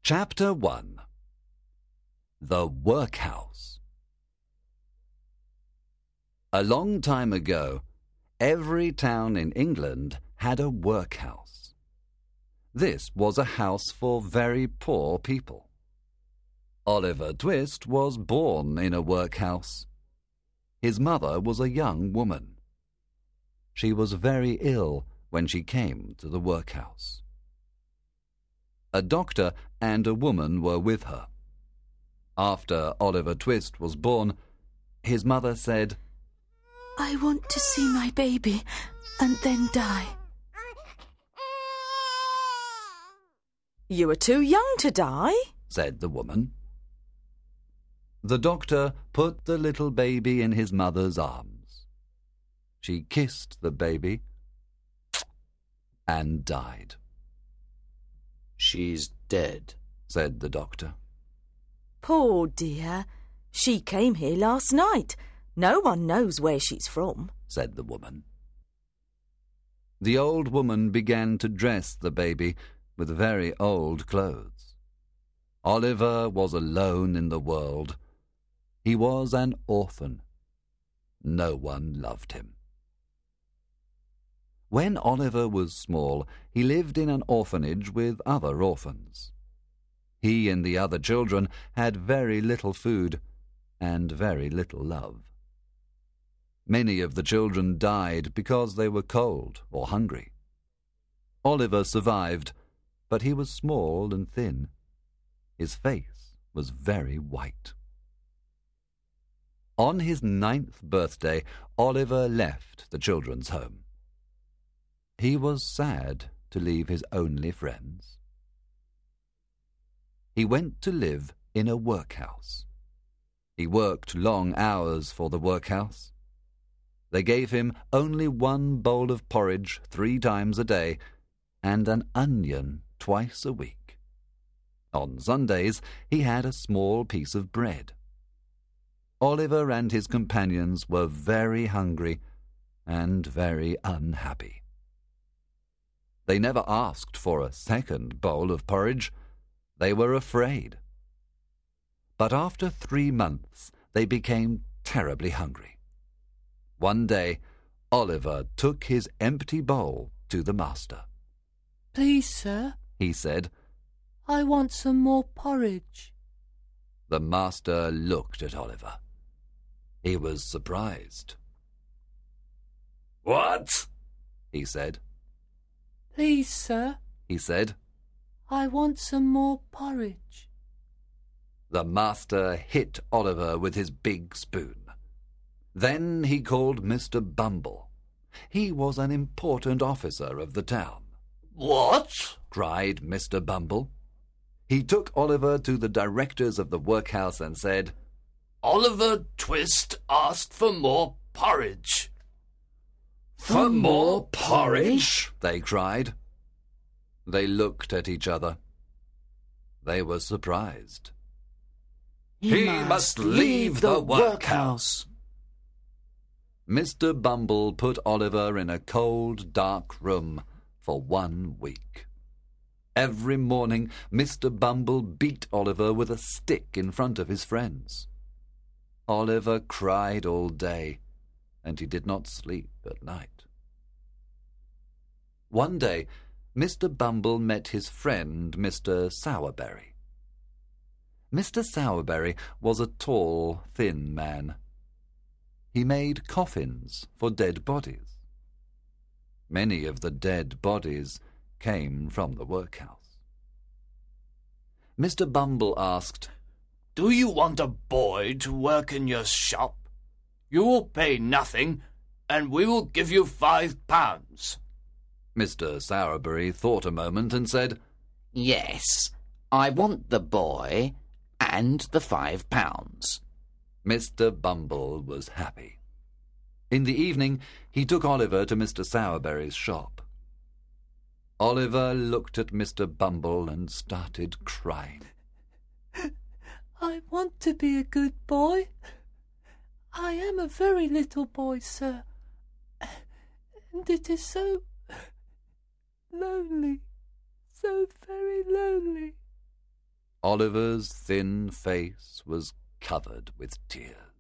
Chapter 1. The Workhouse. A long time ago, every town in England had a workhouse. This was a house for very poor people. Oliver Twist was born in a workhouse. His mother was a young woman. She was very ill when she came to the workhouse. A doctor and a woman were with her. After Oliver Twist was born, his mother said, "I want to see my baby and then die." "You are too young to die," said the woman. The doctor put the little baby in his mother's arms. She kissed the baby and died. "She's dead," said the doctor. "Poor dear. She came here last night. No one knows where she's from," said the woman. The old woman began to dress the baby with very old clothes. Oliver was alone in the world. He was an orphan. No one loved him. When Oliver was small, he lived in an orphanage with other orphans. He and the other children had very little food and very little love. Many of the children died because they were cold or hungry. Oliver survived, but he was small and thin. His face was very white. On his 9th birthday, Oliver left the children's home. He was sad to leave his only friends. He went to live in a workhouse. He worked long hours for the workhouse. They gave him only one bowl of porridge 3 times a day and an onion twice a week. On Sundays, he had a small piece of bread. Oliver and his companions were very hungry and very unhappy. They never asked for a second bowl of porridge. They were afraid. But after 3 months, they became terribly hungry. One day, Oliver took his empty bowl to the master. "Please, sir," he said, "I want some more porridge." The master looked at Oliver. He was surprised. "What?" he said. "Please, sir," he said, "I want some more porridge." The master hit Oliver with his big spoon. Then he called Mr. Bumble. He was an important officer of the town. "What?" cried Mr. Bumble. He took Oliver to the directors of the workhouse and said, "Oliver Twist asked for more porridge." "For more porridge?" they cried. They looked at each other. They were surprised. He must leave the workhouse. Mr. Bumble put Oliver in a cold, dark room for 1 week. Every morning, Mr. Bumble beat Oliver with a stick in front of his friends. Oliver cried all day, and he did not sleep at night. One day, Mr. Bumble met his friend, Mr. Sowerberry. Mr. Sowerberry was a tall, thin man. He made coffins for dead bodies. Many of the dead bodies came from the workhouse. Mr. Bumble asked, "Do you want a boy to work in your shop? You will pay nothing, and we will give you £5. Mr. Sowerberry thought a moment and said, "Yes, I want the boy and the £5. Mr. Bumble was happy. In the evening, he took Oliver to Mr. Sowerberry's shop. Oliver looked at Mr. Bumble and started crying. "I want to be a good boy. I am a very little boy, sir, and it is so lonely, so very lonely." Oliver's thin face was covered with tears.